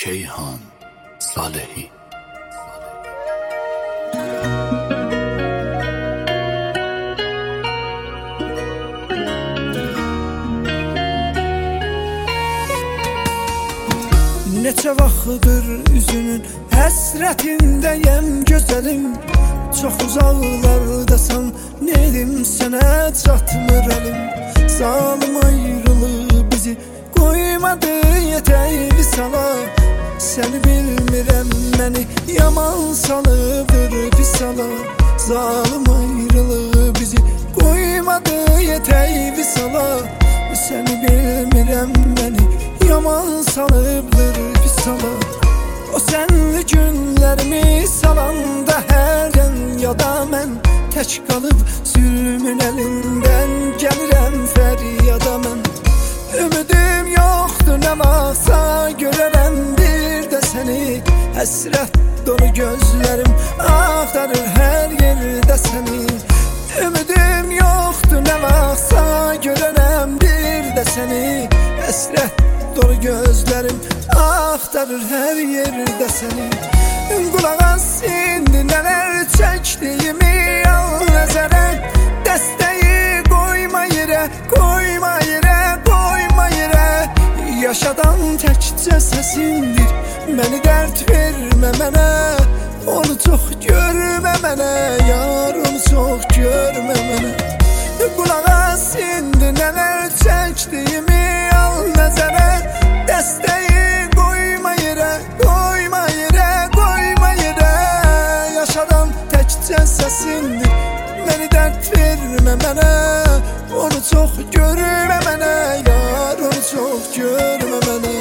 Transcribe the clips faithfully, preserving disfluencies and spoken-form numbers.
Keyhan Salehi. Neçə vaxtdır üzünün həsrətindəyəm gözəlim. Çox uzaqlardasan, nedim sənə çatmır əlim. Zalım ayrılıb bizi qoymadı yetək visala. Səni bilmirəm, məni yaman salıbdır visala. Zalım ayrılıb bizi qoymadı yetək visala. Səni bilmirəm, məni yaman salıbdır visala. O sənli günlərimi salanda hərdən yada mən tək qalıb zülmün əlindən gəlirəm fəryada mən. Ümidim yoxdur, nə vaxtsa görərəm bir də səni. Həsrət dolu gözlərim axtarır hər yerdə səni. Ümidim yoxdur, nə vaxtsa görərəm bir də səni. Həsrət dolu gözlərim axtarır hər yerdə səni. Qulaq as indi nələr çəkdiyimi al nəzərə. Dəstəyi qoyma yerə, qoyma yerə, qoyma yerə. Yaşadan təkcə səsindir, məni dərd vermə mənə. Onu çox görmə mənə, yar onu çox görmə mənə. Qulaq as indi nələr çəkdiyimi al nəzərə. Dəstəyi qoyma yerə, qoyma yerə, qoyma yerə. Yaşadan təkcə səsindir, məni dərd vermə mənə. Onu çox görmə mənə, yar onu çox görmə mənə.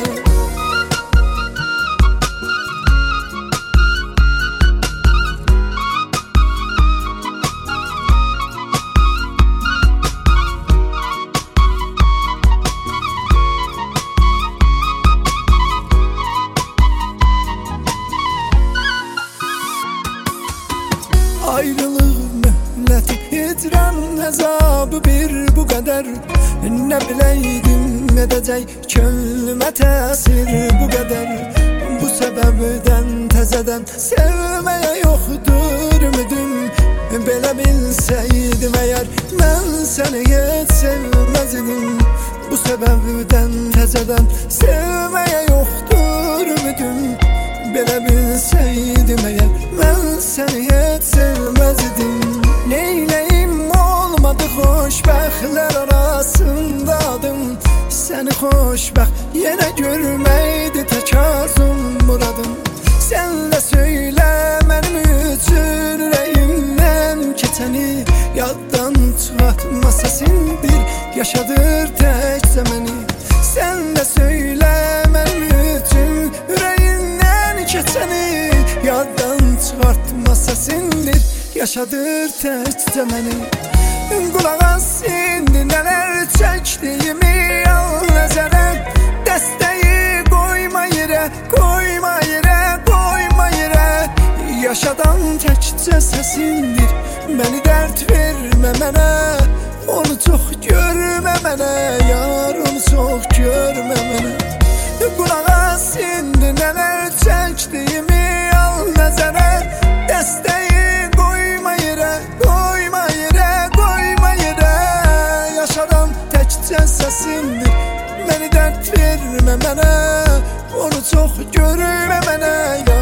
Ayrılıq möhləti, hicran əzabı bir bu qədər. Nə biləydim edəcək könlümə təsir bu qədər. Bu səbəbdən təzədən sevməyə yoxdur ümidim. Belə bilsəydim əgər mən səni heç sevməz idim. Bu səbəbdən təzədən sevməyə yoxdur ümidim. Belə bilsəydim əgər mən səni heç sevməz idim. Neyləyim olmadı xoşbəxtlər arasında adım. Səni xoşbəxt yenə görməkdi tək arzum muradım. Sən də söylə mənim üçün ürəyimdən keçəni. Yaddan çıxartma səsindir, yaşadır təkcə məni. Sən də söylə mənim üçün ürəyimdən keçəni. Yaddan çıxartma səsindir, yaşadır təkcə məni. Qulaq as indi nələr çəkdiyimi al nəzərə. Dəstəyi qoyma yerə, qoyma yerə, qoyma yerə. Yaşadan təkcə səsindir, məni dərd vermə mənə. Onu çox görmə mənə, yar onu çox görmə mənə. Qulaq as indi nələr çəkdiyimi al nəzərə. Dəstəyi qoyma yerə, qoyma yerə, qoyma yerə. Yaşadan təkcə səsindir, məni dərd vermə mənə. Onu çox görmə mənə, yar